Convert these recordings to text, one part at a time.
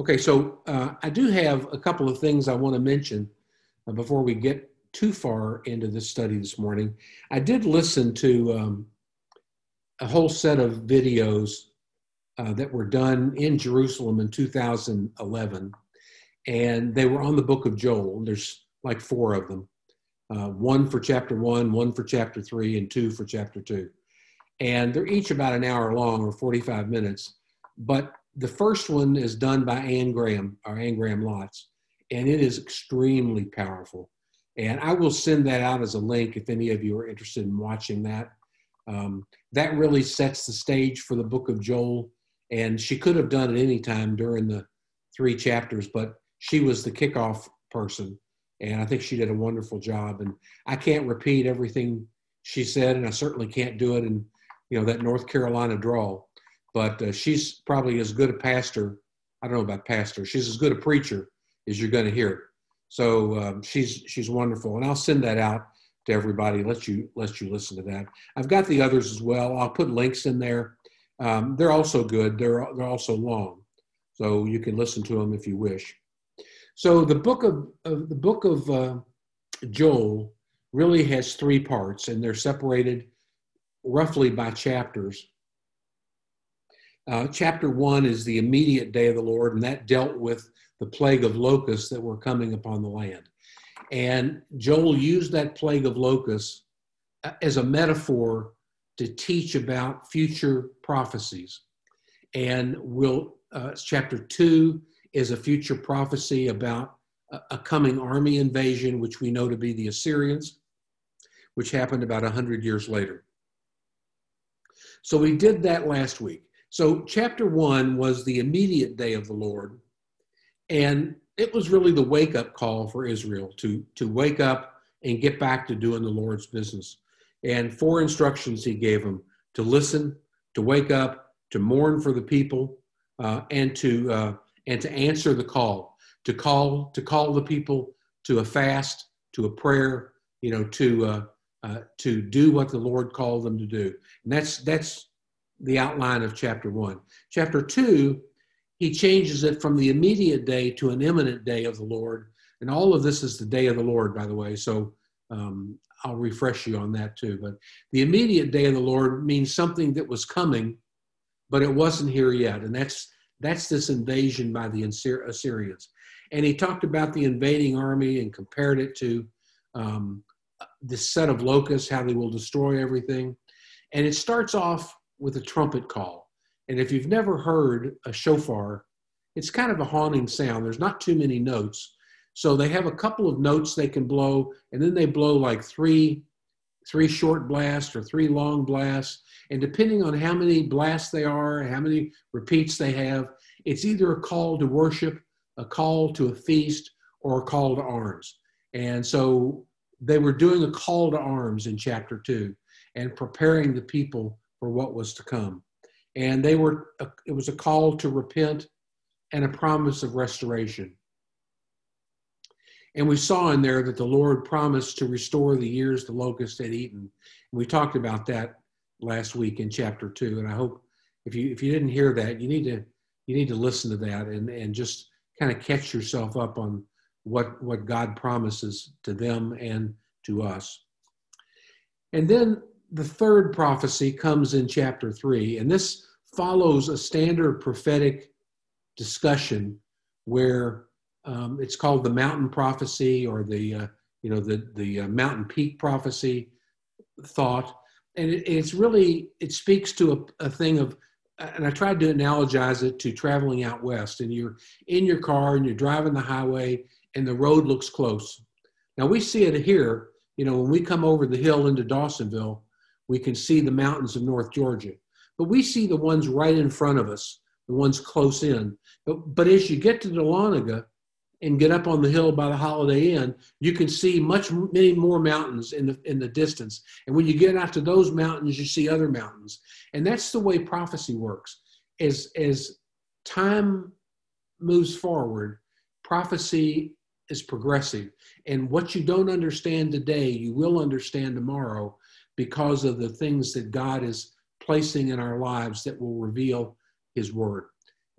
Okay, so I do have a couple of things I want to mention before we get too far into this study this morning. I did listen to a whole set of videos that were done in Jerusalem in 2011, and they were on the book of Joel. There's like four of them, one for chapter 1, one for chapter 3, and two for chapter 2. And they're each about an hour long or 45 minutes. But the first one is done by Anne Graham, or Anne Graham Lotz, and it is extremely powerful. And I will send that out as a link if any of you are interested in watching that. That really sets the stage for the book of Joel. And she could have done it any time during the 3 chapters, but she was the kickoff person. And I think she did a wonderful job. And I can't repeat everything she said, and I certainly can't do it in, that North Carolina drawl. But she's probably as good a pastor. I don't know about pastor. She's as good a preacher as you're going to hear. So she's wonderful, and I'll send that out to everybody. Let you listen to that. I've got the others as well. I'll put links in there. They're also good. They're also long, so you can listen to them if you wish. So the book of Joel really has 3 parts, and they're separated roughly by chapters. Chapter 1 is the immediate day of the Lord, and that dealt with the plague of locusts that were coming upon the land. And Joel used that plague of locusts as a metaphor to teach about future prophecies. And chapter 2 is a future prophecy about a coming army invasion, which we know to be the Assyrians, which happened about 100 years later. So we did that last week. So chapter 1 was the immediate day of the Lord, and it was really the wake-up call for Israel to wake up and get back to doing the Lord's business. And 4 instructions he gave them: to listen, to wake up, to mourn for the people, and to answer the call, to call the people to a fast, to a prayer, to do what the Lord called them to do. And that's the outline of chapter 1. Chapter 2, he changes it from the immediate day to an imminent day of the Lord. And all of this is the day of the Lord, by the way. So I'll refresh you on that too. But the immediate day of the Lord means something that was coming, but it wasn't here yet. And that's this invasion by the Assyrians. And he talked about the invading army and compared it to this set of locusts, how they will destroy everything. And it starts off with a trumpet call. And if you've never heard a shofar, it's kind of a haunting sound. There's not too many notes. So they have a couple of notes they can blow, and then they blow like three short blasts or 3 long blasts. And depending on how many blasts they are, how many repeats they have, it's either a call to worship, a call to a feast, or a call to arms. And so they were doing a call to arms in chapter 2 and preparing the people for what was to come. And it was a call to repent and a promise of restoration. And we saw in there that the Lord promised to restore the years the locusts had eaten. And we talked about that last week in chapter 2. And I hope if you didn't hear that, you need to listen to that and just kind of catch yourself up on what God promises to them and to us. And then the third prophecy comes in chapter 3, and this follows a standard prophetic discussion where it's called the mountain prophecy, or the mountain peak prophecy thought. And it speaks to a thing of, and I tried to analogize it to traveling out west, and you're in your car and you're driving the highway and the road looks close. Now we see it here, when we come over the hill into Dawsonville, we can see the mountains of North Georgia, but we see the ones right in front of us, the ones close in. But as you get to Dahlonega and get up on the hill by the Holiday Inn, you can see many more mountains in the distance. And when you get out to those mountains, you see other mountains. And that's the way prophecy works. As time moves forward, prophecy is progressive. And what you don't understand today, you will understand tomorrow, because of the things that God is placing in our lives that will reveal his word.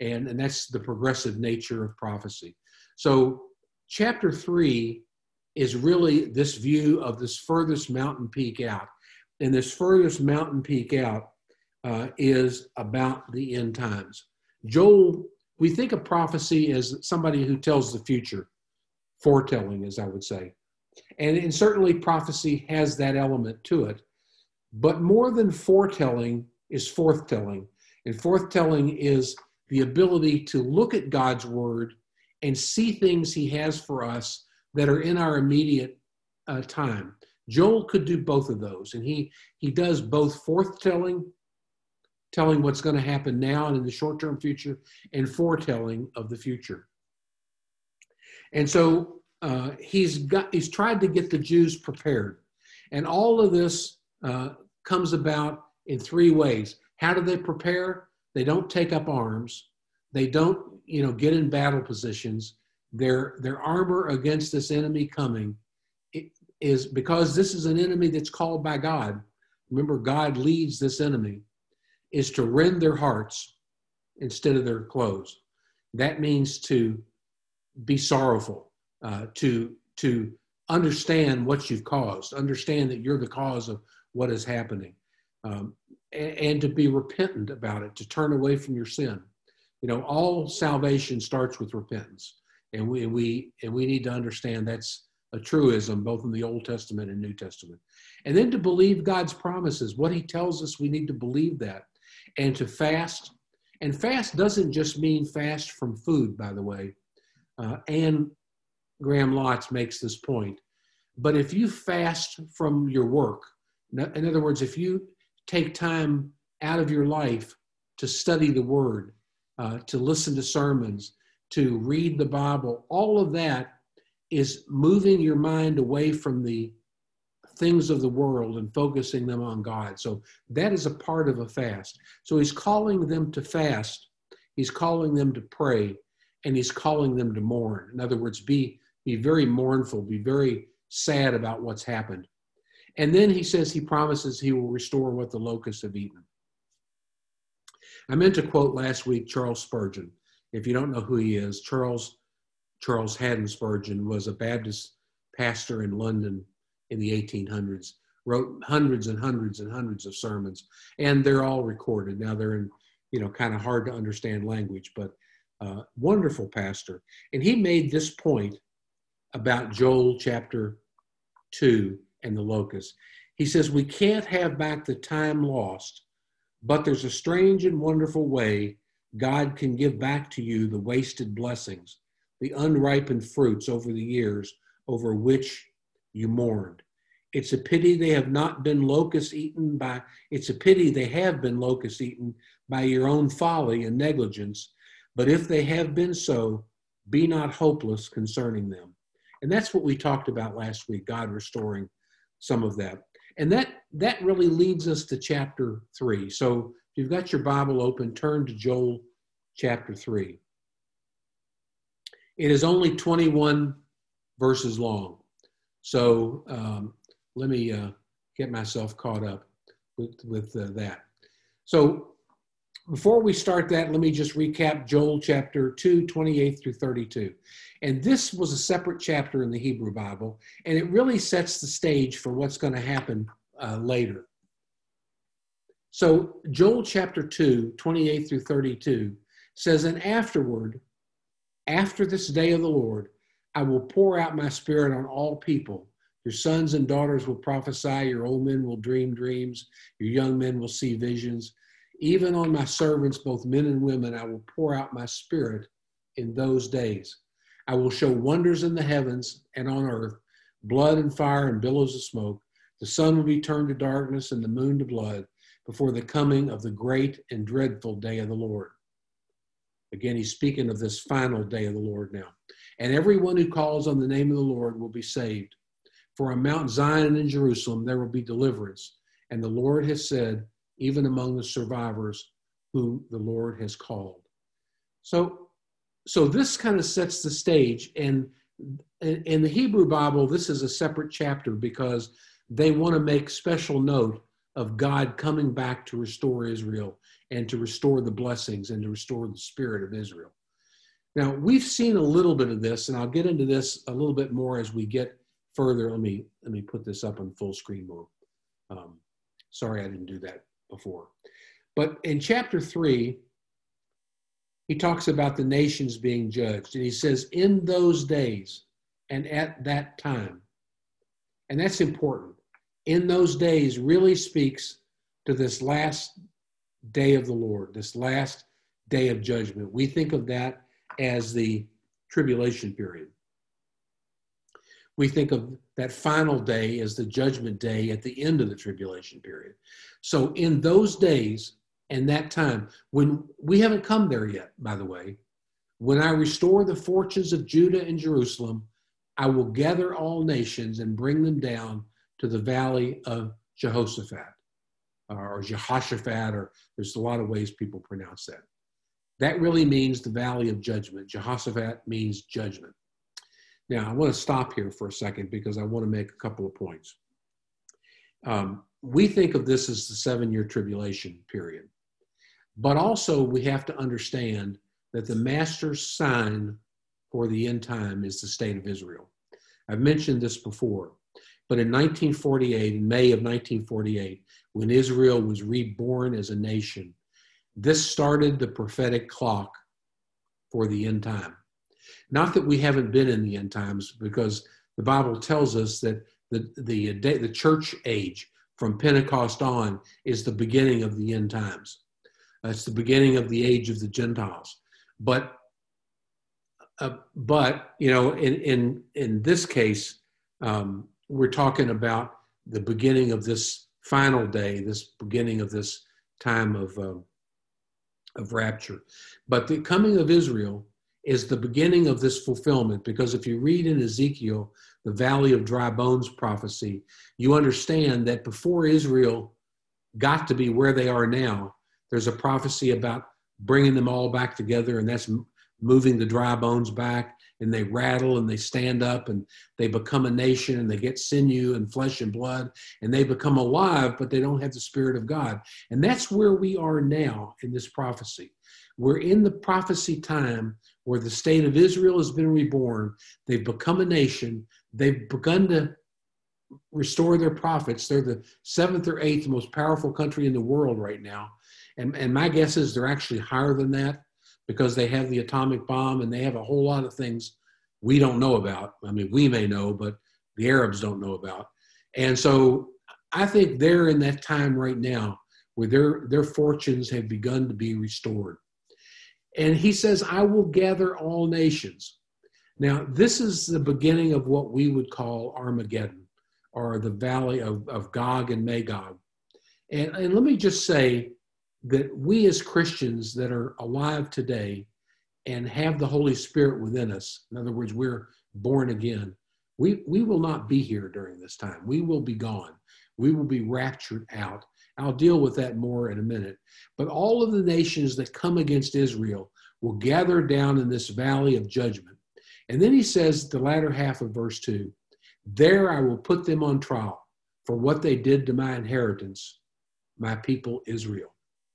And that's the progressive nature of prophecy. So chapter 3 is really this view of this furthest mountain peak out. And this furthest mountain peak out is about the end times. Joel, we think of prophecy as somebody who tells the future, foretelling, as I would say. And certainly prophecy has that element to it. But more than foretelling is forthtelling. And forthtelling is the ability to look at God's word and see things he has for us that are in our immediate time. Joel could do both of those. And he does both forthtelling, telling what's going to happen now and in the short-term future, and foretelling of the future. And so he's tried to get the Jews prepared. And all of this comes about in 3 ways. How do they prepare? They don't take up arms. They don't, get in battle positions. Their armor against this enemy coming is because this is an enemy that's called by God. Remember, God leads this enemy, is to rend their hearts instead of their clothes. That means to be sorrowful, to understand what you've caused, understand that you're the cause of what is happening, and to be repentant about it, to turn away from your sin. All salvation starts with repentance, and we need to understand that's a truism both in the Old Testament and New Testament. And then to believe God's promises, what he tells us, we need to believe that, and to fast. And fast doesn't just mean fast from food, by the way. Anne Graham Lotz makes this point. But if you fast from your work, in other words, if you take time out of your life to study the Word, to listen to sermons, to read the Bible, all of that is moving your mind away from the things of the world and focusing them on God. So that is a part of a fast. So he's calling them to fast, he's calling them to pray, and he's calling them to mourn. In other words, be very mournful, be very sad about what's happened. And then he says he promises he will restore what the locusts have eaten. I meant to quote last week Charles Spurgeon. If you don't know who he is, Charles Haddon Spurgeon was a Baptist pastor in London in the 1800s, wrote hundreds and hundreds and hundreds of sermons, and they're all recorded. Now they're in, kind of hard to understand language, but wonderful pastor. And he made this point about Joel chapter 2 and the locusts. He says, we can't have back the time lost, but there's a strange and wonderful way God can give back to you the wasted blessings, the unripened fruits over the years over which you mourned. It's a pity they have been locust eaten by your own folly and negligence, but if they have been so, be not hopeless concerning them. And that's what we talked about last week, God restoring some of that. And that really leads us to chapter 3. So if you've got your Bible open, turn to Joel chapter 3. It is only 21 verses long. So let me get myself caught up with that. So before we start that, let me just recap Joel chapter 2, 28 through 32. And this was a separate chapter in the Hebrew Bible, and it really sets the stage for what's going to happen later. So Joel chapter 2, 28 through 32 says, and afterward, after this day of the Lord, I will pour out my spirit on all people. Your sons and daughters will prophesy, your old men will dream dreams, your young men will see visions. Even on my servants, both men and women, I will pour out my spirit in those days. I will show wonders in the heavens and on earth, blood and fire and billows of smoke. The sun will be turned to darkness and the moon to blood before the coming of the great and dreadful day of the Lord. Again, he's speaking of this final day of the Lord now. And everyone who calls on the name of the Lord will be saved. For on Mount Zion and in Jerusalem there will be deliverance. And the Lord has said, even among the survivors whom the Lord has called. So this kind of sets the stage. And in the Hebrew Bible, this is a separate chapter because they want to make special note of God coming back to restore Israel and to restore the blessings and to restore the spirit of Israel. Now, we've seen a little bit of this, and I'll get into this a little bit more as we get further. Let me put this up on full screen more. Sorry, I didn't do that before. But in chapter 3, he talks about the nations being judged. And he says, in those days and at that time. And that's important. In those days really speaks to this last day of the Lord, this last day of judgment. We think of that as the tribulation period. We think of that final day as the judgment day at the end of the tribulation period. So in those days and that time, when we haven't come there yet, by the way, when I restore the fortunes of Judah and Jerusalem, I will gather all nations and bring them down to the valley of Jehoshaphat, or Jehoshaphat, or there's a lot of ways people pronounce that. That really means the valley of judgment. Jehoshaphat means judgment. Now, I want to stop here for a second because I want to make a couple of points. We think of this as the 7-year tribulation period. But also we have to understand that the master's sign for the end time is the state of Israel. I've mentioned this before, but in 1948, in May of 1948, when Israel was reborn as a nation, this started the prophetic clock for the end time. Not that we haven't been in the end times, because the Bible tells us that the church age from Pentecost on is the beginning of the end times. It's the beginning of the age of the Gentiles. But you know, in this case, we're talking about the beginning of this final day, this beginning of this time of rapture. But the coming of Israel is the beginning of this fulfillment, because if you read in Ezekiel, the Valley of Dry Bones prophecy, you understand that before Israel got to be where they are now, there's a prophecy about bringing them all back together, and that's moving the dry bones back, and they rattle and they stand up and they become a nation and they get sinew and flesh and blood and they become alive, but they don't have the Spirit of God. And that's where we are now in this prophecy. We're in the prophecy time where the state of Israel has been reborn. They've become a nation. They've begun to restore their prophets. They're the 7th or 8th most powerful country in the world right now. And my guess is they're actually higher than that, because they have the atomic bomb and they have a whole lot of things we don't know about. I mean, we may know, but the Arabs don't know about. And so I think they're in that time right now where their fortunes have begun to be restored. And he says, I will gather all nations. Now, this is the beginning of what we would call Armageddon, or the valley of Gog and Magog. And let me just say that we as Christians that are alive today and have the Holy Spirit within us, in other words, we're born again, we will not be here during this time. We will be gone. We will be raptured out. I'll deal with that more in a minute. But all of the nations that come against Israel will gather down in this valley of judgment. And then he says, the latter half of verse 2, there I will put them on trial for what they did to my inheritance, my people Israel.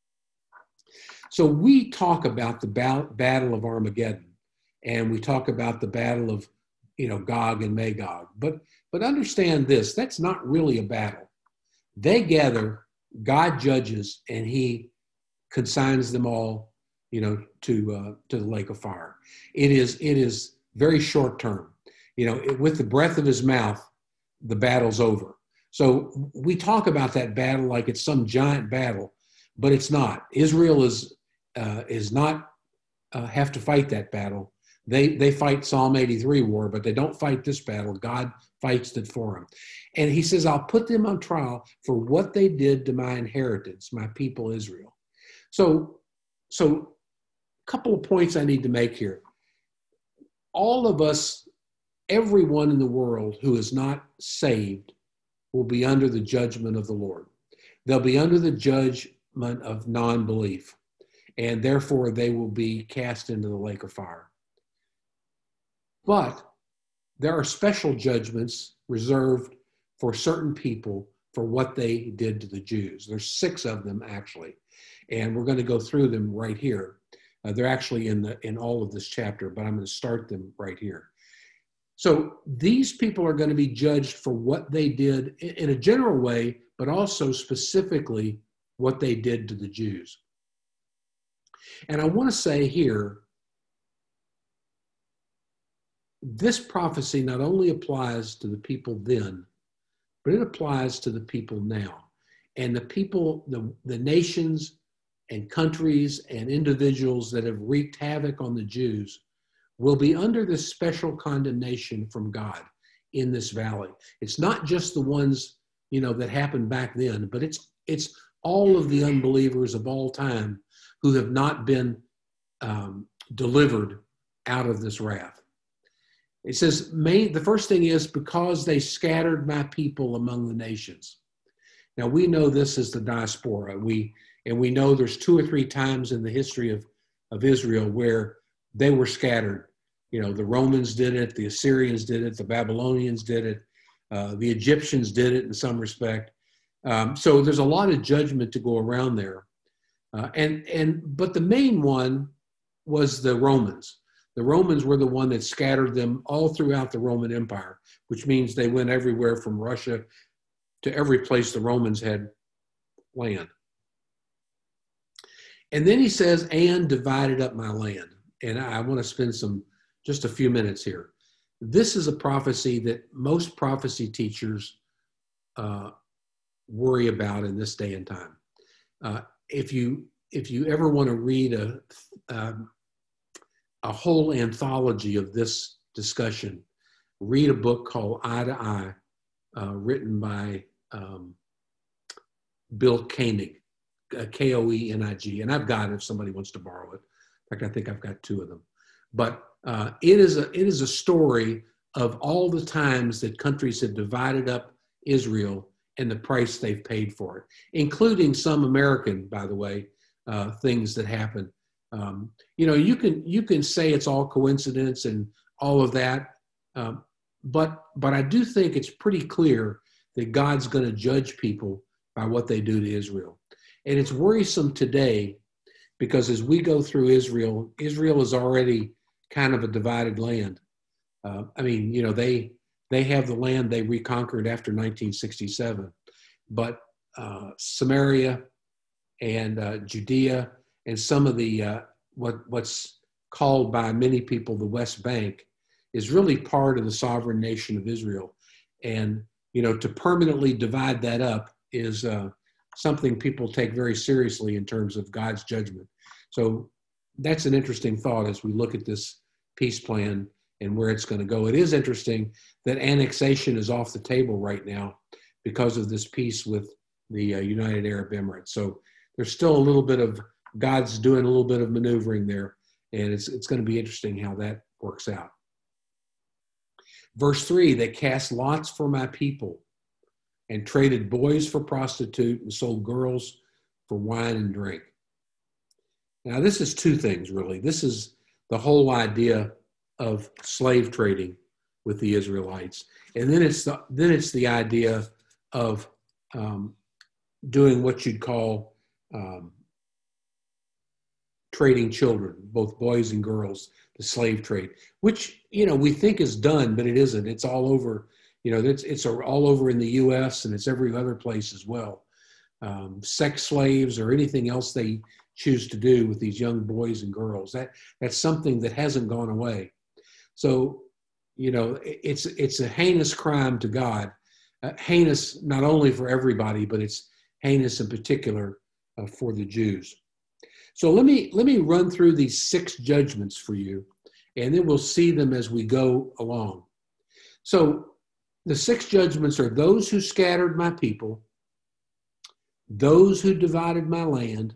So we talk about the battle of Armageddon, and we talk about the battle of, Gog and Magog. But understand this, that's not really a battle. They gather, God judges, and he consigns them all, to the lake of fire. It is very short term. With the breath of his mouth, the battle's over. So we talk about that battle like it's some giant battle, but it's not. Israel is not have to fight that battle. They fight Psalm 83 war, but they don't fight this battle. God fights it for them. And he says, I'll put them on trial for what they did to my inheritance, my people Israel. So a couple of points I need to make here. All of us, everyone in the world who is not saved will be under the judgment of the Lord. They'll be under the judgment of non-belief, and therefore they will be cast into the lake of fire. But there are special judgments reserved for certain people for what they did to the Jews. There's 6 of them actually, and we're going to go through them right here. They're actually in all of this chapter, but I'm going to start them right here. So these people are going to be judged for what they did in a general way, but also specifically what they did to the Jews. And I want to say here, this prophecy not only applies to the people then, but it applies to the people now. And the people, the nations and countries and individuals that have wreaked havoc on the Jews will be under this special condemnation from God in this valley. It's not just the ones, that happened back then, but it's all of the unbelievers of all time who have not been delivered out of this wrath. It says, the first thing is, because they scattered my people among the nations. Now, we know this is the diaspora. We know there's 2 or 3 times in the history of Israel where they were scattered. The Romans did it, the Assyrians did it, the Babylonians did it, the Egyptians did it in some respect. So there's a lot of judgment to go around there. But the main one was the Romans. The Romans were the one that scattered them all throughout the Roman Empire, which means they went everywhere from Russia to every place the Romans had land. And then he says, and divided up my land. And I want to spend just a few minutes here. This is a prophecy that most prophecy teachers worry about in this day and time. If you ever want to read a whole anthology of this discussion, read a book called Eye to Eye, written by Bill Koenig, Koenig, and I've got it if somebody wants to borrow it. In fact, I think I've got 2 of them. But it is a story of all the times that countries have divided up Israel and the price they've paid for it, including some American, by the way, things that happen. You can say it's all coincidence and all of that, but I do think it's pretty clear that God's going to judge people by what they do to Israel. And it's worrisome today because as we go through Israel is already kind of a divided land. They have the land they reconquered after 1967, but Samaria and Judea and some of the what's called by many people the West Bank is really part of the sovereign nation of Israel. And, to permanently divide that up is something people take very seriously in terms of God's judgment. So that's an interesting thought as we look at this peace plan and where it's going to go. It is interesting that annexation is off the table right now because of this peace with the United Arab Emirates. So there's still a little bit of, God's doing a little bit of maneuvering there, and it's going to be interesting how that works out. Verse 3, they cast lots for my people and traded boys for prostitute and sold girls for wine and drink. Now, this is 2 things, really. This is the whole idea of slave trading with the Israelites. And then it's the idea of doing what you'd call trading children, both boys and girls, the slave trade, which, we think is done, but it isn't. It's all over, it's all over in the U.S. and it's every other place as well. Sex slaves or anything else they choose to do with these young boys and girls, that's something that hasn't gone away. So, it's a heinous crime to God, heinous not only for everybody, but it's heinous in particular for the Jews. So let me run through these 6 judgments for you, and then we'll see them as we go along. So the 6 judgments are those who scattered my people, those who divided my land,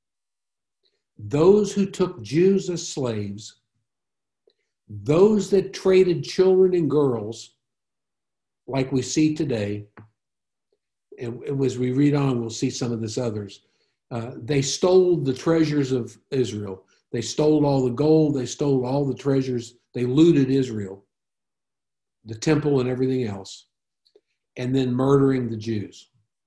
those who took Jews as slaves, those that traded children and girls, like we see today, and as we read on, we'll see some of this others. They stole the treasures of Israel. They stole all the gold. They stole all the treasures. They looted Israel, the temple and everything else, and then murdering the Jews.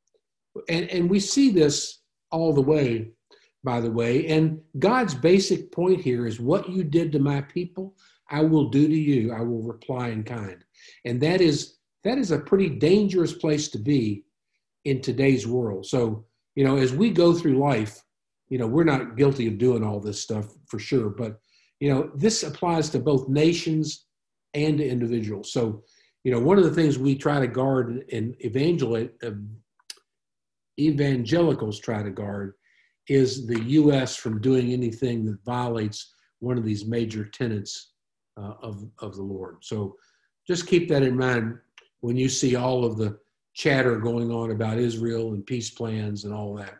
And we see this all the way, by the way. And God's basic point here is what you did to my people, I will do to you. I will reply in kind. And that is a pretty dangerous place to be in today's world. So, as we go through life, we're not guilty of doing all this stuff for sure, but, this applies to both nations and to individuals. So, one of the things we try to guard and evangelicals try to guard is the U.S. from doing anything that violates one of these major tenets of the Lord. So just keep that in mind when you see all of the chatter going on about Israel and peace plans and all that.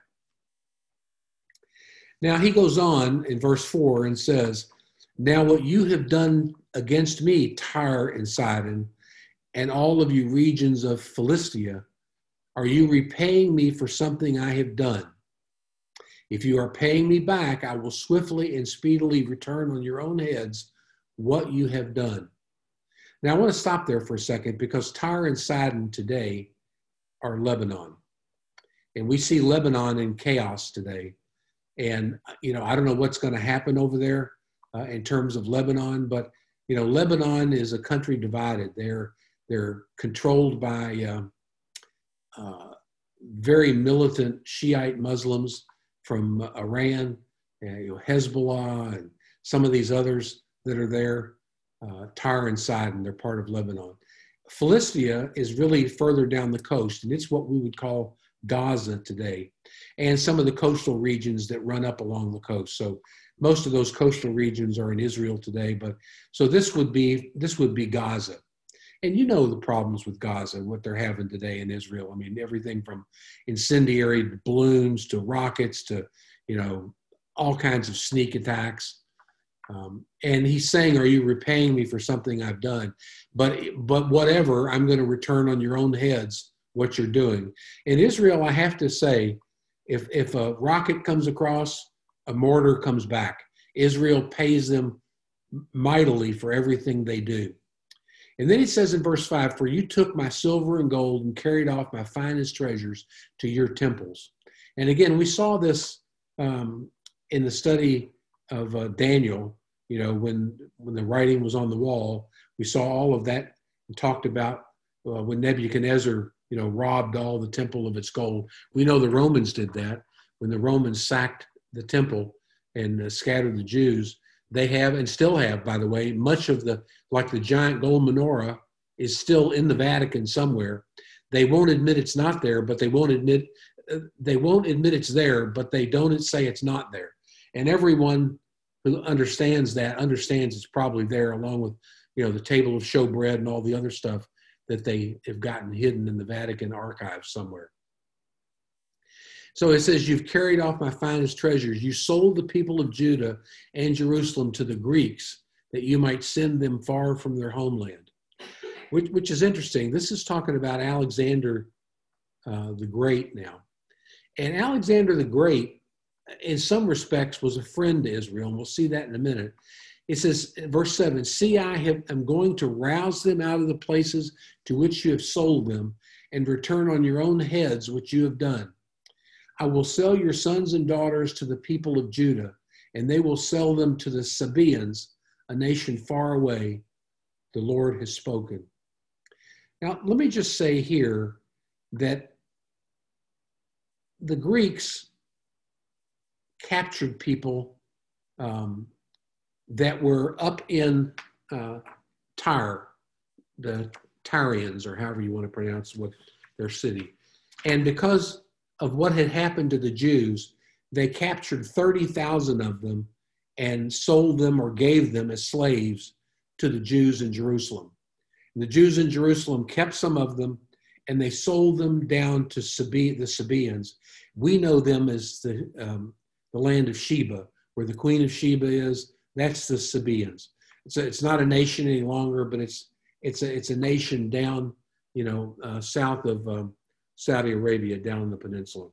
Now he goes on in verse 4 and says, now what you have done against me, Tyre and Sidon, and all of you regions of Philistia, are you repaying me for something I have done? If you are paying me back, I will swiftly and speedily return on your own heads what you have done. Now I want to stop there for a second because Tyre and Sidon today are Lebanon. And we see Lebanon in chaos today. And, I don't know what's going to happen over there in terms of Lebanon, but, Lebanon is a country divided. They're controlled by very militant Shiite Muslims from Iran, Hezbollah, and some of these others that are there, Tyre and Sidon, they're part of Lebanon. Philistia is really further down the coast, and it's what we would call Gaza today, and some of the coastal regions that run up along the coast. So most of those coastal regions are in Israel today, but so this would be Gaza. And the problems with Gaza, what they're having today in Israel. I mean, everything from incendiary balloons to rockets to, all kinds of sneak attacks. And he's saying, are you repaying me for something I've done? But whatever, I'm going to return on your own heads what you're doing. In Israel, I have to say, if a rocket comes across, a mortar comes back. Israel pays them mightily for everything they do. And then he says in verse 5, for you took my silver and gold and carried off my finest treasures to your temples. And again, we saw this in the study of Daniel, when the writing was on the wall, we saw all of that and talked about when Nebuchadnezzar, robbed all the temple of its gold. We know the Romans did that. When the Romans sacked the temple and scattered the Jews, they have, and still have, by the way, much of the giant gold menorah is still in the Vatican somewhere. They won't admit it's not there, but they won't admit it's there, but they don't say it's not there. And everyone who understands that understands it's probably there, along with, the table of showbread and all the other stuff that they have gotten hidden in the Vatican archives somewhere. So it says, you've carried off my finest treasures. You sold the people of Judah and Jerusalem to the Greeks that you might send them far from their homeland, which is interesting. This is talking about Alexander the Great now. And Alexander the Great, in some respects, was a friend to Israel, and we'll see that in a minute. It says, verse 7, see, I'm going to rouse them out of the places to which you have sold them and return on your own heads what you have done. I will sell your sons and daughters to the people of Judah, and they will sell them to the Sabaeans, a nation far away. The Lord has spoken. Now, let me just say here that the Greeks captured people that were up in Tyre, the Tyrians, or however you want to pronounce what their city. And because of what had happened to the Jews, they captured 30,000 of them and sold them or gave them as slaves to the Jews in Jerusalem. And the Jews in Jerusalem kept some of them, and they sold them down to the Sabaeans. We know them as the land of Sheba, where the Queen of Sheba is. That's the Sabaeans. It's not a nation any longer, but it's a nation down, south of Saudi Arabia, down in the peninsula.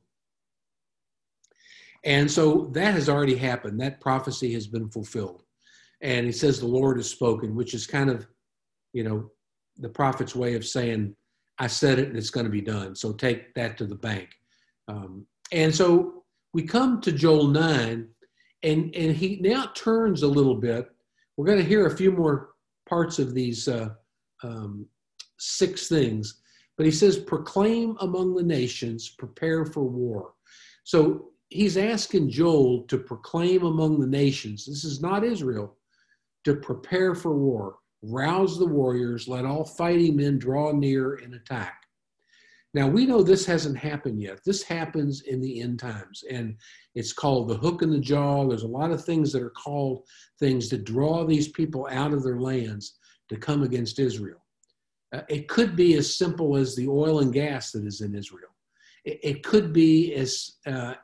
And so that has already happened. That prophecy has been fulfilled. And he says the Lord has spoken, which is kind of, the prophet's way of saying, I said it and it's going to be done. So take that to the bank. And so we come to Joel 9, and he now turns a little bit. We're going to hear a few more parts of these 6 things. But he says, proclaim among the nations, prepare for war. So he's asking Joel to proclaim among the nations. This is not Israel. To prepare for war. Rouse the warriors. Let all fighting men draw near and attack. Now, we know this hasn't happened yet. This happens in the end times, and it's called the hook in the jaw. There's a lot of things that are called things to draw these people out of their lands to come against Israel. It could be as simple as the oil and gas that is in Israel. It could be as a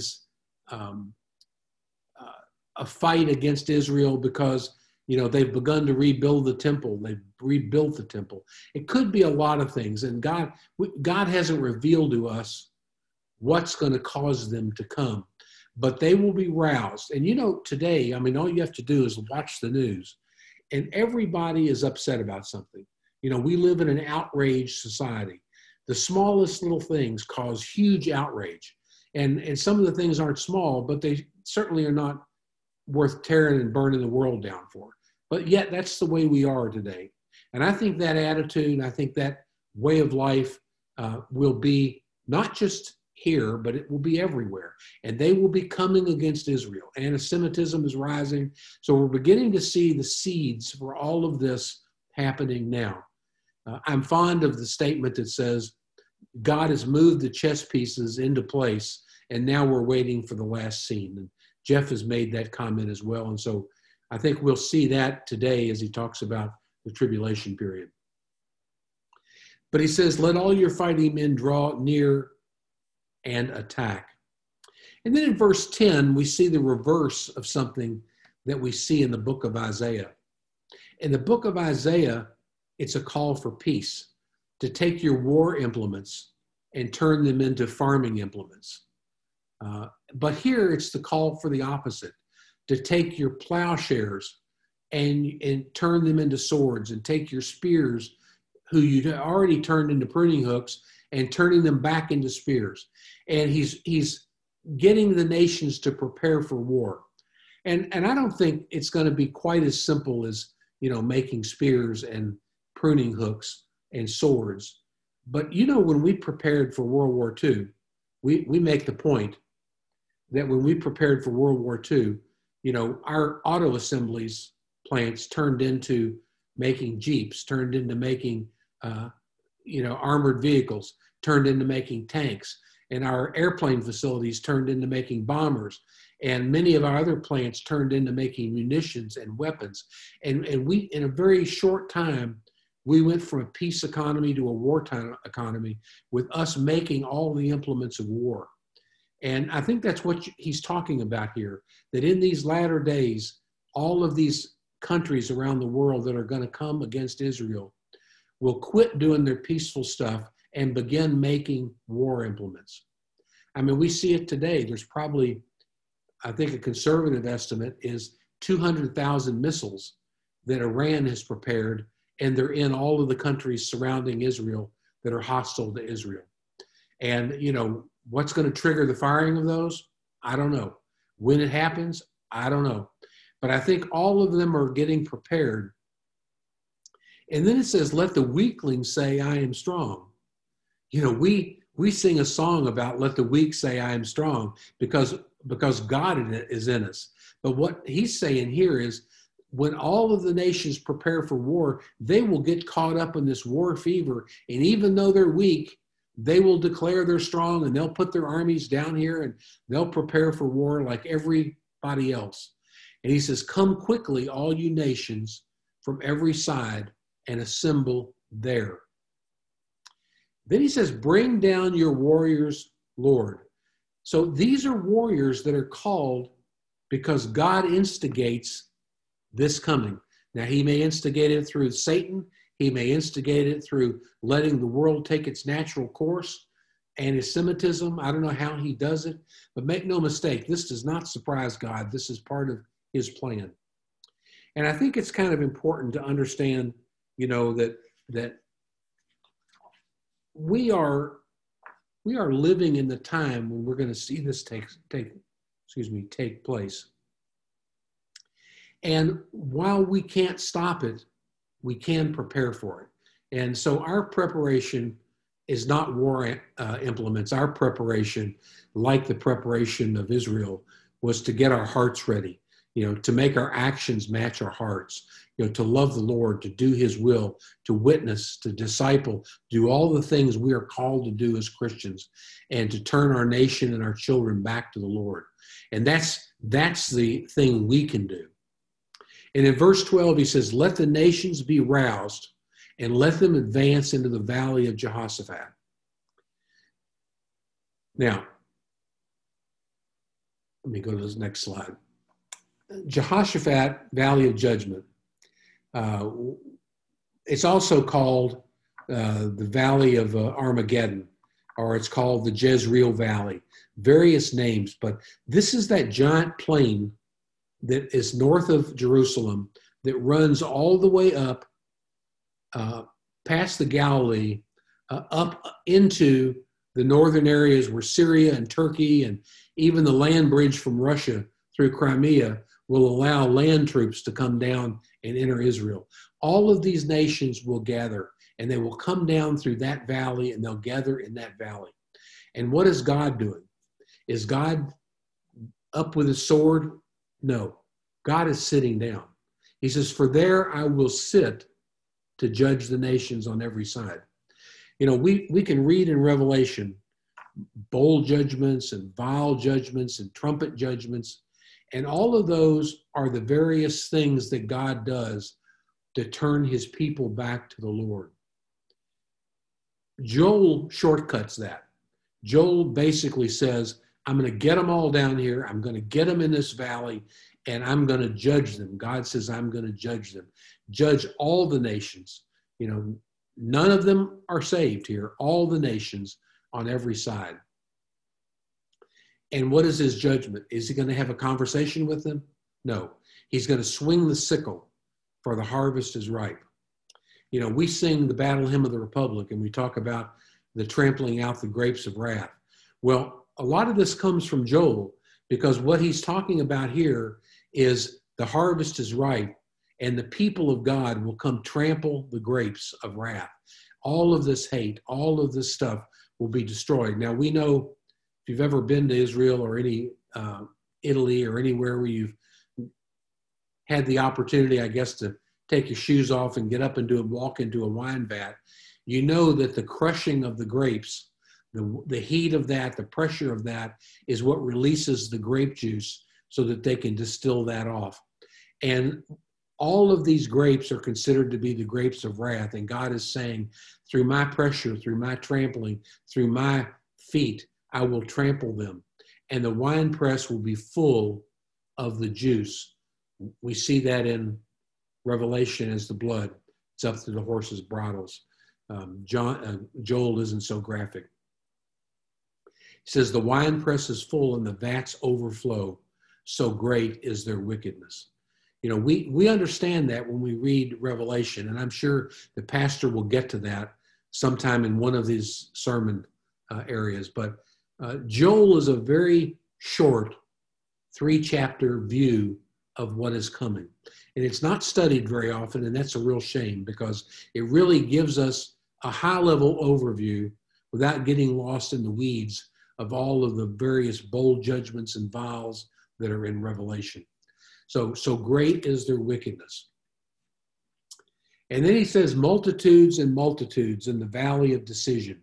fight against Israel because, you know, they've begun to rebuild the temple. They've rebuilt the temple. It could be a lot of things. And God hasn't revealed to us what's going to cause them to come. But they will be roused. And, you know, today, I mean, all you have to do is watch the news. And everybody is upset about something. You know, we live in an outraged society. The smallest little things cause huge outrage. And some of the things aren't small, but they certainly are not worth tearing and burning the world down for. But yet that's the way we are today. And I think that attitude, I think that way of life will be not just here, but it will be everywhere. And they will be coming against Israel. Anti-Semitism is rising. So we're beginning to see the seeds for all of this happening now. I'm fond of the statement that says, God has moved the chess pieces into place, and now we're waiting for the last scene. And Jeff has made that comment as well. And so I think we'll see that today as he talks about the tribulation period. But he says, let all your fighting men draw near and attack. And then in verse 10, we see the reverse of something that we see in the book of Isaiah. In the book of Isaiah, it's a call for peace, to take your war implements and turn them into farming implements. But here it's the call for the opposite, to take your plowshares and turn them into swords, and take your spears, who you'd already turned into pruning hooks, and turning them back into spears. And he's getting the nations to prepare for war. And I don't think it's going to be quite as simple as, you know, making spears and pruning hooks and swords. But, you know, when we prepared for World War II, we make the point that when we prepared for World War II, you know, our auto assemblies plants turned into making Jeeps, turned into making, armored vehicles, turned into making tanks. And our airplane facilities turned into making bombers. And many of our other plants turned into making munitions and weapons. And we, in a very short time, we went from a peace economy to a wartime economy with us making all the implements of war. And I think that's what he's talking about here, that in these latter days, all of these countries around the world that are going to come against Israel will quit doing their peaceful stuff and begin making war implements. I mean, we see it today. There's probably, I think a conservative estimate is 200,000 missiles that Iran has prepared, and they're in all of the countries surrounding Israel that are hostile to Israel. And, you know, what's going to trigger the firing of those? I don't know. When it happens, I don't know. But I think all of them are getting prepared. And then it says, let the weakling say, I am strong. You know, we sing a song about let the weak say, I am strong, because God is in us. But what he's saying here is, when all of the nations prepare for war, they will get caught up in this war fever. And even though they're weak, they will declare they're strong, and they'll put their armies down here, and they'll prepare for war like everybody else. And he says, come quickly, all you nations from every side, and assemble there. Then he says, bring down your warriors, Lord. So these are warriors that are called because God instigates this coming. Now, he may instigate it through Satan. He may instigate it through letting the world take its natural course. Anti-Semitism, I don't know how he does it, but make no mistake, this does not surprise God. This is part of his plan. And I think it's kind of important to understand, you know, that we are we are living in the time when we're going to see this take place. And while we can't stop it, we can prepare for it. And so our preparation is not war implements. Our preparation, like the preparation of Israel, was to get our hearts ready, to make our actions match our hearts, to love the Lord, to do his will, to witness, to disciple, do all the things we are called to do as Christians, and to turn our nation and our children back to the Lord. And that's the thing we can do. And in verse 12, he says, let the nations be roused and let them advance into the valley of Jehoshaphat. Now, let me go to this next slide. Jehoshaphat, Valley of Judgment. It's also called the Valley of Armageddon, or it's called the Jezreel Valley. Various names, but this is that giant plain that is north of Jerusalem that runs all the way up past the Galilee, up into the northern areas where Syria and Turkey and even the land bridge from Russia through Crimea will allow land troops to come down and enter Israel. All of these nations will gather, and they will come down through that valley, and they'll gather in that valley. And what is God doing? Is God up with his sword? No. God is sitting down. He says, for there I will sit to judge the nations on every side. We can read in Revelation bold judgments and vile judgments and trumpet judgments. And all of those are the various things that God does to turn his people back to the Lord. Joel shortcuts that. Joel basically says, I'm going to get them all down here. I'm going to get them in this valley, and I'm going to judge them. God says, I'm going to judge them. Judge all the nations. None of them are saved here. All the nations on every side. And what is his judgment? Is he going to have a conversation with them? No. He's going to swing the sickle, for the harvest is ripe. We sing the Battle Hymn of the Republic, and we talk about the trampling out the grapes of wrath. Well, a lot of this comes from Joel, because what he's talking about here is the harvest is ripe, and the people of God will come trample the grapes of wrath. All of this hate, all of this stuff will be destroyed. Now, we know, if you've ever been to Israel or any Italy or anywhere where you've had the opportunity, I guess, to take your shoes off and get up and walk into a wine vat, you know that the crushing of the grapes, the heat of that, the pressure of that is what releases the grape juice so that they can distill that off. And all of these grapes are considered to be the grapes of wrath. And God is saying, through my pressure, through my trampling, through my feet, I will trample them. And the winepress will be full of the juice. We see that in Revelation as the blood. It's up to the horses' bridles. Joel isn't so graphic. He says, the winepress is full and the vats overflow. So great is their wickedness. We understand that when we read Revelation, and I'm sure the pastor will get to that sometime in one of these sermon areas. But Joel is a very short 3-chapter view of what is coming. And it's not studied very often, and that's a real shame, because it really gives us a high-level overview without getting lost in the weeds of all of the various bold judgments and vials that are in Revelation. So great is their wickedness. And then he says, multitudes and multitudes in the valley of decision.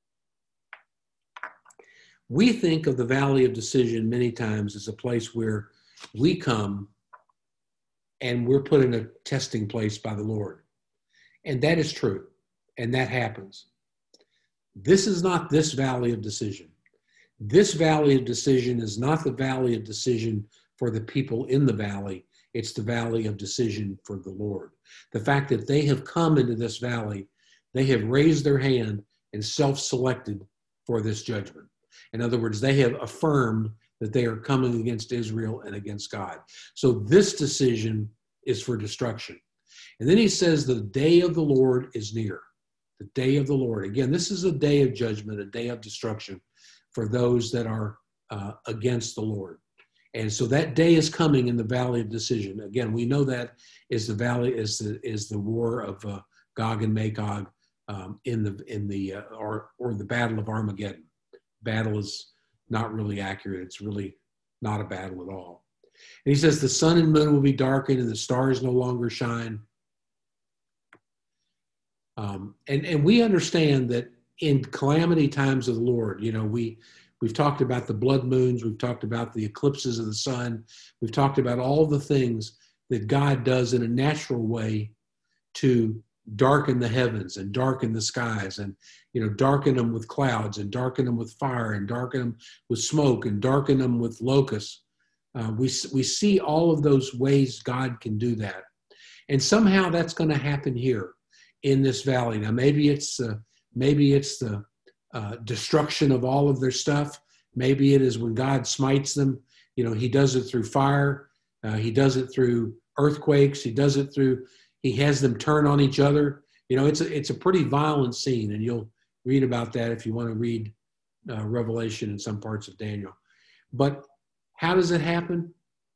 We think of the valley of decision many times as a place where we come and we're put in a testing place by the Lord. And that is true. And that happens. This is not this valley of decision. This valley of decision is not the valley of decision for the people in the valley. It's the valley of decision for the Lord. The fact that they have come into this valley, they have raised their hand and self-selected for this judgment. In other words, they have affirmed that they are coming against Israel and against God. So this decision is for destruction. And then he says, the day of the Lord is near. The day of the Lord. Again, this is a day of judgment, a day of destruction. for those that are against the Lord. And so that day is coming in the valley of decision. Again, we know that is the valley is the war of Gog and Magog or the battle of Armageddon. Battle is not really accurate. It's really not a battle at all. And he says the sun and moon will be darkened and the stars no longer shine. And we understand that in calamity times of the Lord, we've talked about the blood moons, we've talked about the eclipses of the sun, we've talked about all the things that God does in a natural way to darken the heavens and darken the skies and, darken them with clouds and darken them with fire and darken them with smoke and darken them with locusts. We see all of those ways God can do that. And somehow that's going to happen here in this valley. Now, maybe it's the destruction of all of their stuff. Maybe it is when God smites them. He does it through fire. He does it through earthquakes. He has them turn on each other. It's a pretty violent scene, and you'll read about that if you want to read Revelation and some parts of Daniel. But how does it happen?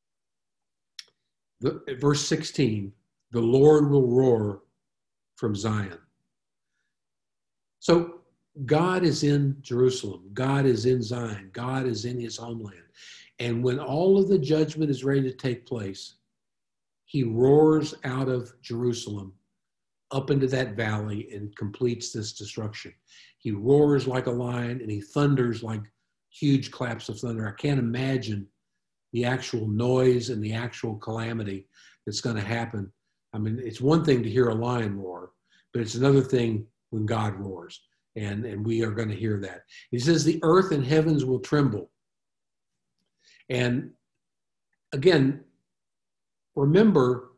Verse 16, the Lord will roar from Zion. So God is in Jerusalem. God is in Zion. God is in his homeland. And when all of the judgment is ready to take place, he roars out of Jerusalem up into that valley and completes this destruction. He roars like a lion and he thunders like huge claps of thunder. I can't imagine the actual noise and the actual calamity that's going to happen. I mean, it's one thing to hear a lion roar, but it's another thing when God roars. And we are going to hear that. He says the earth and heavens will tremble. And again, remember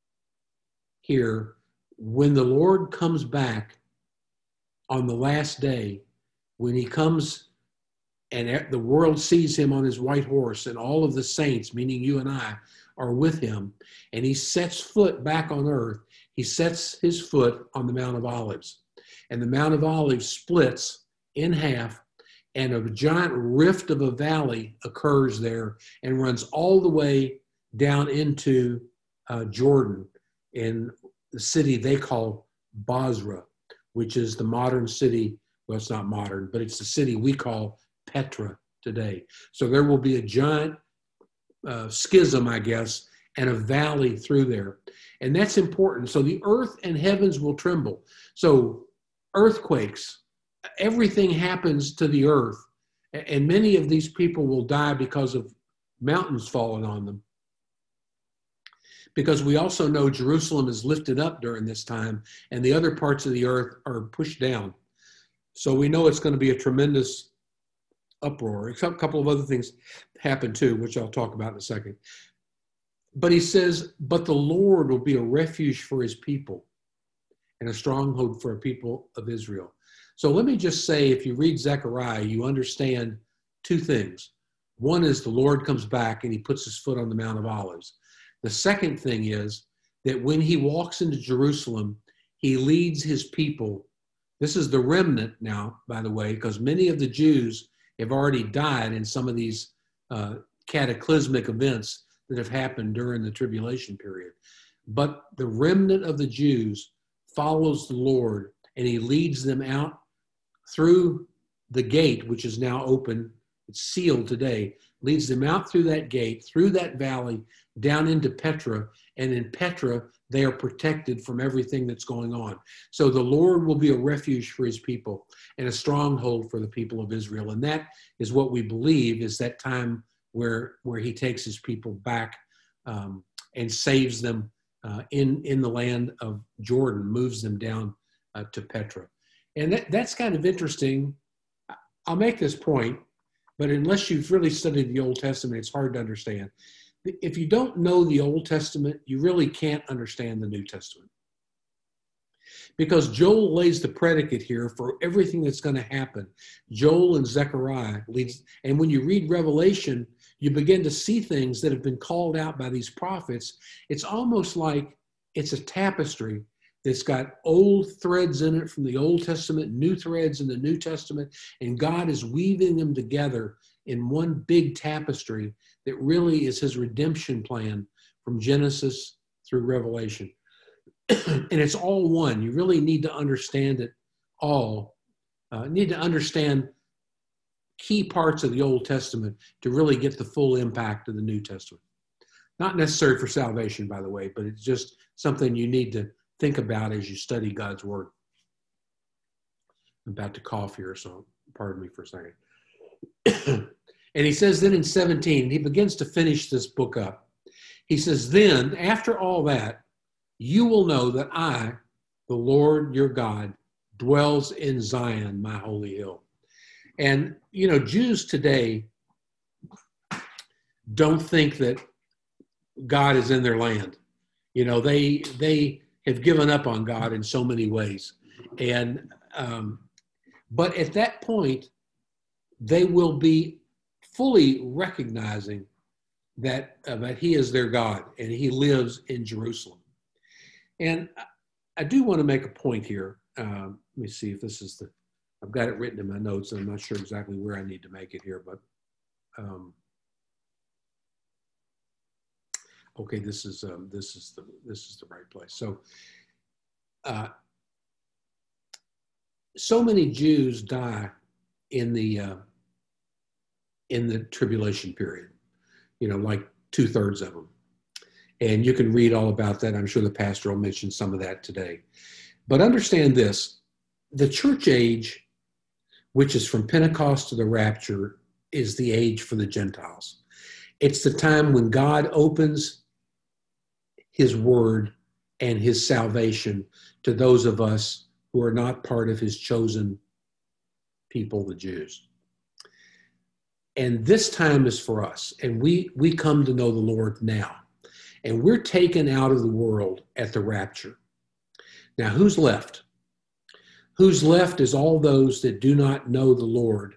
here, when the Lord comes back on the last day, when he comes and the world sees him on his white horse and all of the saints, meaning you and I, are with him, and he sets foot back on earth, he sets his foot on the Mount of Olives. And the Mount of Olives splits in half, and a giant rift of a valley occurs there and runs all the way down into Jordan in the city they call Basra, which is the modern city. Well, it's not modern, but it's the city we call Petra today. So there will be a giant schism, I guess, and a valley through there. And that's important. So the earth and heavens will tremble. So earthquakes, everything happens to the earth. And many of these people will die because of mountains falling on them. Because we also know Jerusalem is lifted up during this time and the other parts of the earth are pushed down. So we know it's going to be a tremendous uproar. A couple of other things happen too, which I'll talk about in a second. But he says, but the Lord will be a refuge for his people and a stronghold for a people of Israel. So let me just say, if you read Zechariah, you understand two things. One is the Lord comes back and he puts his foot on the Mount of Olives. The second thing is that when he walks into Jerusalem, he leads his people. This is the remnant now, by the way, because many of the Jews have already died in some of these cataclysmic events that have happened during the tribulation period. But the remnant of the Jews follows the Lord, and he leads them out through the gate, which is now open. It's sealed today. Leads them out through that gate, through that valley, down into Petra. And in Petra, they are protected from everything that's going on. So the Lord will be a refuge for his people and a stronghold for the people of Israel. And that is what we believe is that time where he takes his people back and saves them in the land of Jordan, moves them down to Petra. And that's kind of interesting. I'll make this point, but unless you've really studied the Old Testament, it's hard to understand. If you don't know the Old Testament, you really can't understand the New Testament. Because Joel lays the predicate here for everything that's going to happen. Joel and Zechariah leads, and when you read Revelation, you begin to see things that have been called out by these prophets. It's almost like it's a tapestry that's got old threads in it from the Old Testament, new threads in the New Testament, and God is weaving them together in one big tapestry that really is his redemption plan from Genesis through Revelation. And it's all one. You really need to understand it all. Need to understand key parts of the Old Testament to really get the full impact of the New Testament. Not necessary for salvation, by the way, but it's just something you need to think about as you study God's word. I'm about to cough here, so pardon me for a second. And he says then in 17, he begins to finish this book up. He says, then after all that, you will know that I, the Lord your God, dwells in Zion, my holy hill. And, you know, Jews today don't think that God is in their land. You know, they have given up on God in so many ways. And, but at that point, they will be fully recognizing that he is their God and he lives in Jerusalem. And I do want to make a point here. Let me see if this is I've got it written in my notes and I'm not sure exactly where I need to make it here, but okay, this is the right place. So, so many Jews die in the tribulation period. You know, like 2/3 of them, and you can read all about that. I'm sure the pastor will mention some of that today. But understand this: the church age, which is from Pentecost to the rapture, is the age for the Gentiles. It's the time when God opens his word and his salvation to those of us who are not part of his chosen people, the Jews. And this time is for us. And we come to know the Lord now. And we're taken out of the world at the rapture. Now, who's left? Who's left is all those that do not know the Lord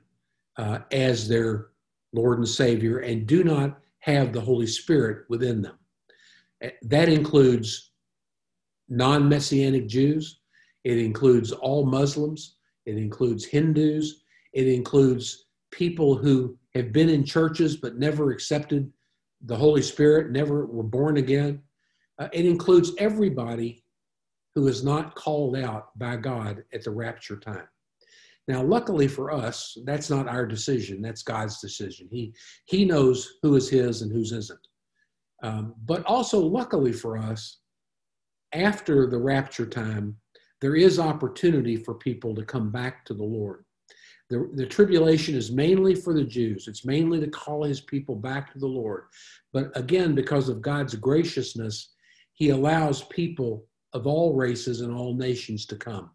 as their Lord and Savior and do not have the Holy Spirit within them. That includes non-Messianic Jews. It includes all Muslims. It includes Hindus. It includes people who have been in churches but never accepted the Holy Spirit, never were born again. It includes everybody who is not called out by God at the rapture time. Now, luckily for us, that's not our decision. That's God's decision. He knows who is his and whose isn't. But also, luckily for us, after the rapture time, there is opportunity for people to come back to the Lord. The tribulation is mainly for the Jews. It's mainly to call his people back to the Lord. But again, because of God's graciousness, he allows people of all races and all nations to come.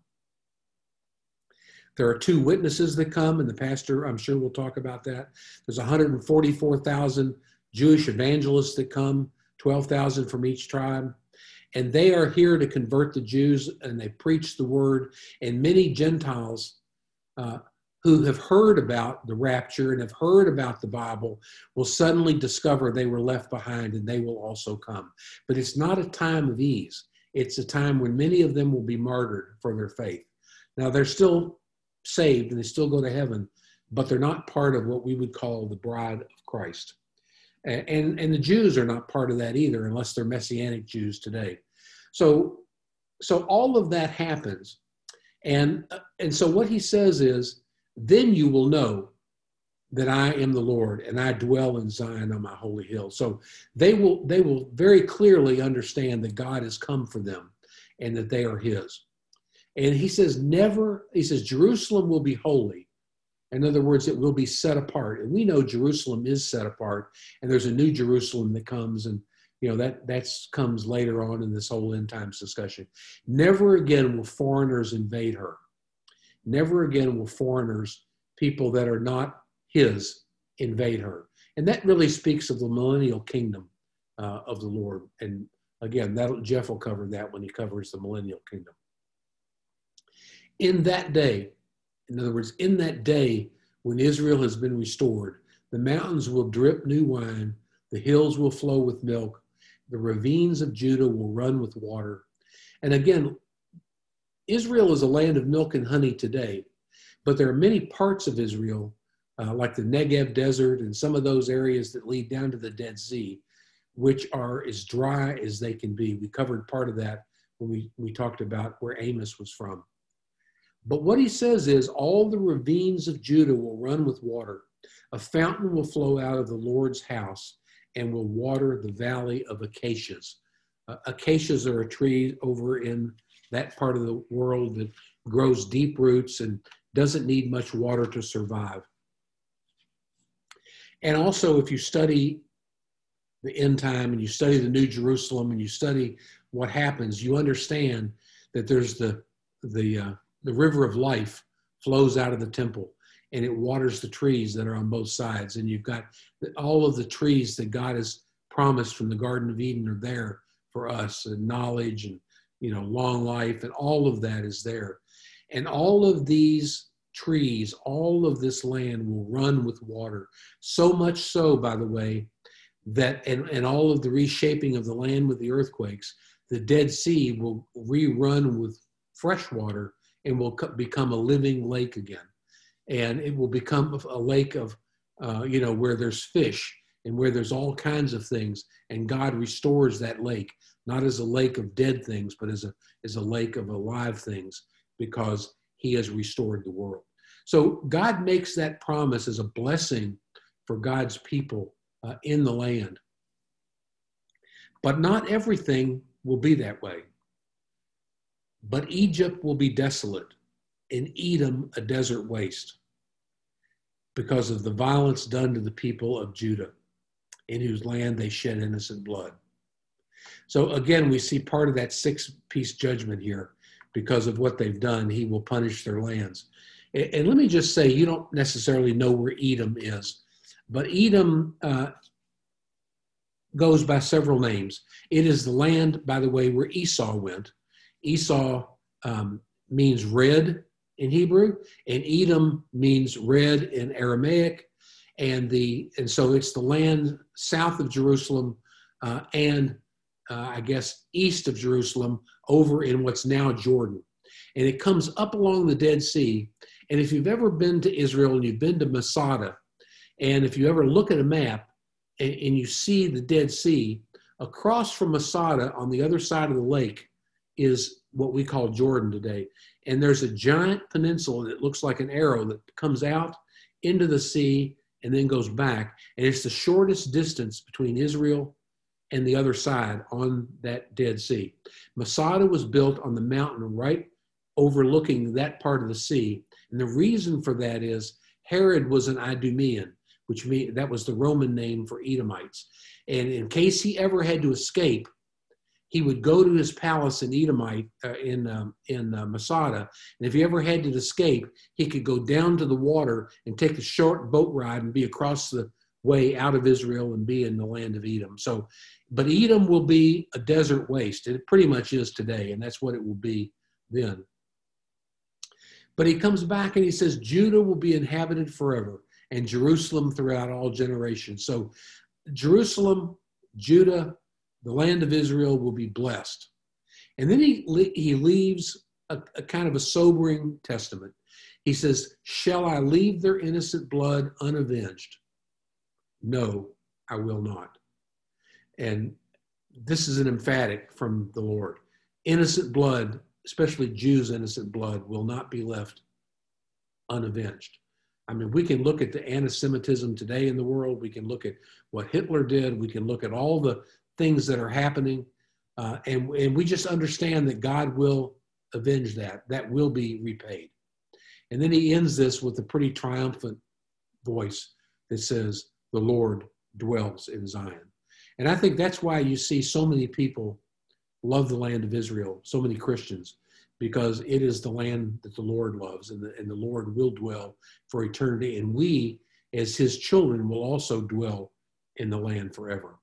There are 2 witnesses that come, and the pastor, I'm sure, will talk about that. There's 144,000 Jewish evangelists that come, 12,000 from each tribe. And they are here to convert the Jews, and they preach the word. And many Gentiles who have heard about the rapture and have heard about the Bible will suddenly discover they were left behind, and they will also come. But it's not a time of ease. It's a time when many of them will be martyred for their faith. Now, they're still saved and they still go to heaven, but they're not part of what we would call the bride of Christ. And the Jews are not part of that either, unless they're Messianic Jews today. So all of that happens. And so what he says is, then you will know that I am the Lord and I dwell in Zion on my holy hill. So they will very clearly understand that God has come for them and that they are his. And he says, Jerusalem will be holy. In other words, it will be set apart. And we know Jerusalem is set apart, and there's a new Jerusalem that comes, and you know that comes later on in this whole end times discussion. Never again will foreigners invade her. Never again will foreigners, people that are not his, invade her. And that really speaks of the millennial kingdom of the Lord. And again, Jeff will cover that when he covers the millennial kingdom. In that day, in other words, in that day when Israel has been restored, the mountains will drip new wine, the hills will flow with milk, the ravines of Judah will run with water. And again, Israel is a land of milk and honey today, but there are many parts of Israel, like the Negev Desert and some of those areas that lead down to the Dead Sea, which are as dry as they can be. We covered part of that when we talked about where Amos was from. But what he says is, all the ravines of Judah will run with water. A fountain will flow out of the Lord's house and will water the valley of acacias. Acacias are a tree over in that part of the world that grows deep roots and doesn't need much water to survive. And also, if you study the end time and you study the New Jerusalem and you study what happens, you understand that there's the river of life flows out of the temple and it waters the trees that are on both sides. And you've got all of the trees that God has promised from the Garden of Eden are there for us, and knowledge and, long life, and all of that is there. And all of these trees, all of this land will run with water. So much so, by the way, that, and all of the reshaping of the land with the earthquakes, the Dead Sea will rerun with fresh water and will become a living lake again. And it will become a lake of, where there's fish and where there's all kinds of things. And God restores that lake, not as a lake of dead things, but as a lake of alive things, because he has restored the world. So God makes that promise as a blessing for God's people in the land. But not everything will be that way. But Egypt will be desolate, and Edom a desert waste, because of the violence done to the people of Judah, in whose land they shed innocent blood. So again, we see part of that six-piece judgment here. Because of what they've done, he will punish their lands. And let me just say, you don't necessarily know where Edom is, but Edom goes by several names. It is the land, by the way, where Esau went. Esau means red in Hebrew, and Edom means red in Aramaic. And so it's the land south of Jerusalem and I guess east of Jerusalem, over in what's now Jordan. And it comes up along the Dead Sea. And if you've ever been to Israel and you've been to Masada, and if you ever look at a map and you see the Dead Sea, across from Masada on the other side of the lake is what we call Jordan today. And there's a giant peninsula that looks like an arrow that comes out into the sea and then goes back. And it's the shortest distance between Israel and the other side on that Dead Sea. Masada was built on the mountain right overlooking that part of the sea. And the reason for that is Herod was an Idumean, which means that was the Roman name for Edomites. And in case he ever had to escape, he would go to his palace in Edomite, in Masada. And if he ever had to escape, he could go down to the water and take a short boat ride and be across the way out of Israel and be in the land of Edom. So, but Edom will be a desert waste. It pretty much is today, and that's what it will be then. But he comes back and he says, Judah will be inhabited forever, and Jerusalem throughout all generations. So Jerusalem, Judah, the land of Israel will be blessed. And then he leaves a kind of a sobering testament. He says, shall I leave their innocent blood unavenged? No, I will not. And this is an emphatic from the Lord. Innocent blood, especially Jews' innocent blood, will not be left unavenged. I mean, we can look at the anti-Semitism today in the world. We can look at what Hitler did. We can look at all the things that are happening. And we just understand that God will avenge that. That will be repaid. And then he ends this with a pretty triumphant voice that says, the Lord dwells in Zion. And I think that's why you see so many people love the land of Israel, so many Christians, because it is the land that the Lord loves, and the Lord will dwell for eternity. And we, as his children, will also dwell in the land forever.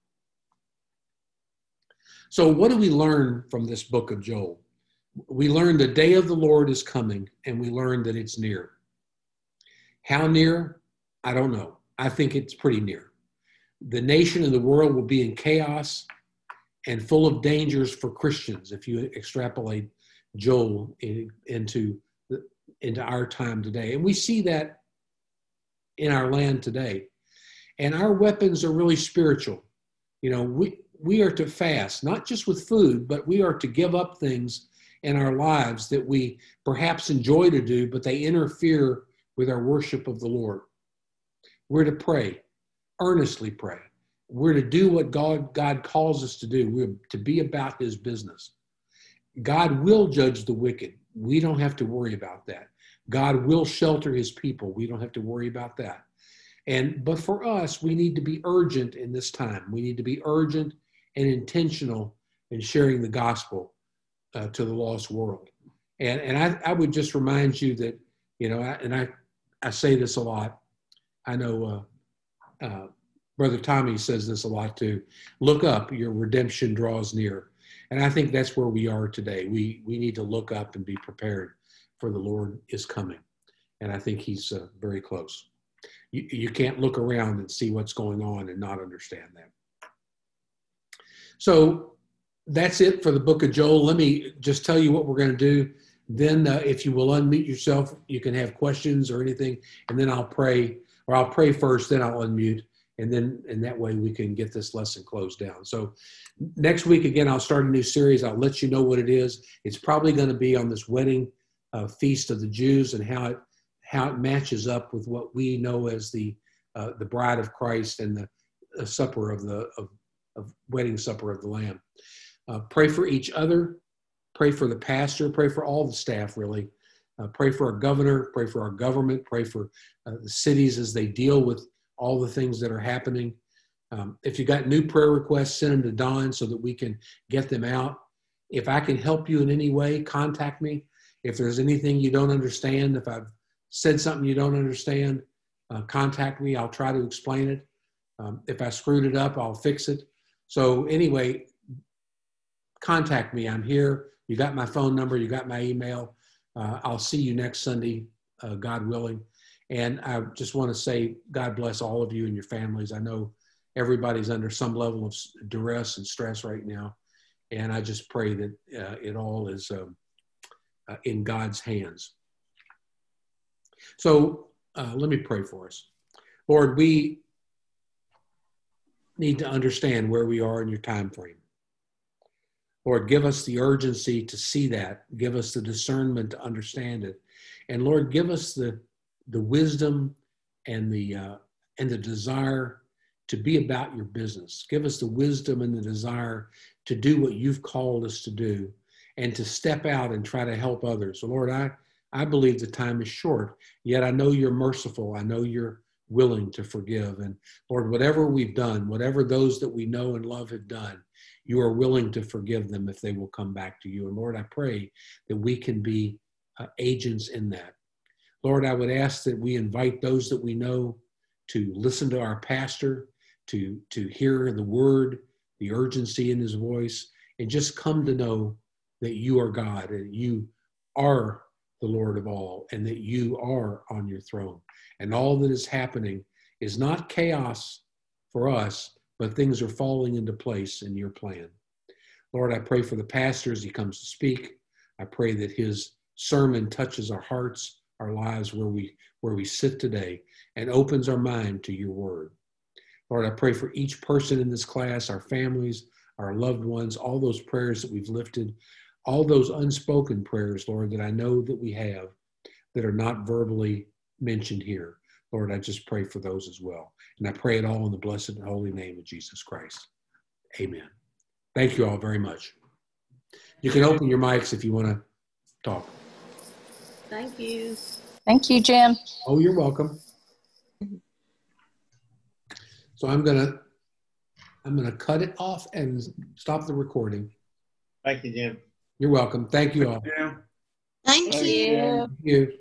So what do we learn from this book of Joel? We learn the day of the Lord is coming, and we learn that it's near. How near? I don't know. I think it's pretty near. The nation and the world will be in chaos and full of dangers for Christians if you extrapolate Joel into our time today. And we see that in our land today. And our weapons are really spiritual. We are to fast, not just with food, but we are to give up things in our lives that we perhaps enjoy to do, but they interfere with our worship of the Lord. We're to pray, earnestly pray. We're to do what God calls us to do. We're to be about his business. God will judge the wicked. We don't have to worry about that. God will shelter his people. We don't have to worry about that. But for us, we need to be urgent in this time. We need to be urgent and intentional in sharing the gospel to the lost world. And I would just remind you that, I say this a lot. I know Brother Tommy says this a lot too. Look up, your redemption draws near. And I think that's where we are today. We need to look up and be prepared, for the Lord is coming. And I think he's very close. You can't look around and see what's going on and not understand that. So that's it for the book of Joel. Let me just tell you what we're going to do. Then if you will unmute yourself, you can have questions or anything, and then I'll pray, or I'll pray first, then I'll unmute, and that way we can get this lesson closed down. So next week, again, I'll start a new series. I'll let you know what it is. It's probably going to be on this wedding feast of the Jews and how it matches up with what we know as the bride of Christ and the supper of the wedding supper of the Lamb. Pray for each other. Pray for the pastor. Pray for all the staff, really. Pray for our governor. Pray for our government. Pray for the cities as they deal with all the things that are happening. If you got new prayer requests, send them to Don so that we can get them out. If I can help you in any way, contact me. If there's anything you don't understand, if I've said something you don't understand, contact me. I'll try to explain it. If I screwed it up, I'll fix it. So anyway, contact me. I'm here. You got my phone number. You got my email. I'll see you next Sunday, God willing. And I just want to say, God bless all of you and your families. I know everybody's under some level of duress and stress right now. And I just pray that it all is in God's hands. So let me pray for us. Lord, we need to understand where we are in your time frame. Lord, give us the urgency to see that. Give us the discernment to understand it. And Lord, give us the wisdom and the desire to be about your business. Give us the wisdom and the desire to do what you've called us to do and to step out and try to help others. So Lord, I believe the time is short, yet I know you're merciful. I know you're willing to forgive. And Lord, whatever we've done, whatever those that we know and love have done, you are willing to forgive them if they will come back to you. And Lord, I pray that we can be agents in that. Lord, I would ask that we invite those that we know to listen to our pastor, to hear the word, the urgency in his voice, and just come to know that you are God and you are the Lord of all, and that you are on your throne. And all that is happening is not chaos for us, but things are falling into place in your plan. Lord, I pray for the pastor as he comes to speak. I pray that his sermon touches our hearts, our lives where we sit today, and opens our mind to your word. Lord, I pray for each person in this class, our families, our loved ones, all those prayers that we've lifted, all those unspoken prayers, Lord, that I know that we have that are not verbally mentioned here. Lord, I just pray for those as well. And I pray it all in the blessed and holy name of Jesus Christ. Amen. Thank you all very much. You can open your mics if you want to talk. Thank you. Thank you, Jim. Oh, you're welcome. So I'm gonna cut it off and stop the recording. Thank you, Jim. You're welcome. Thank you all. Thank you. Thank you.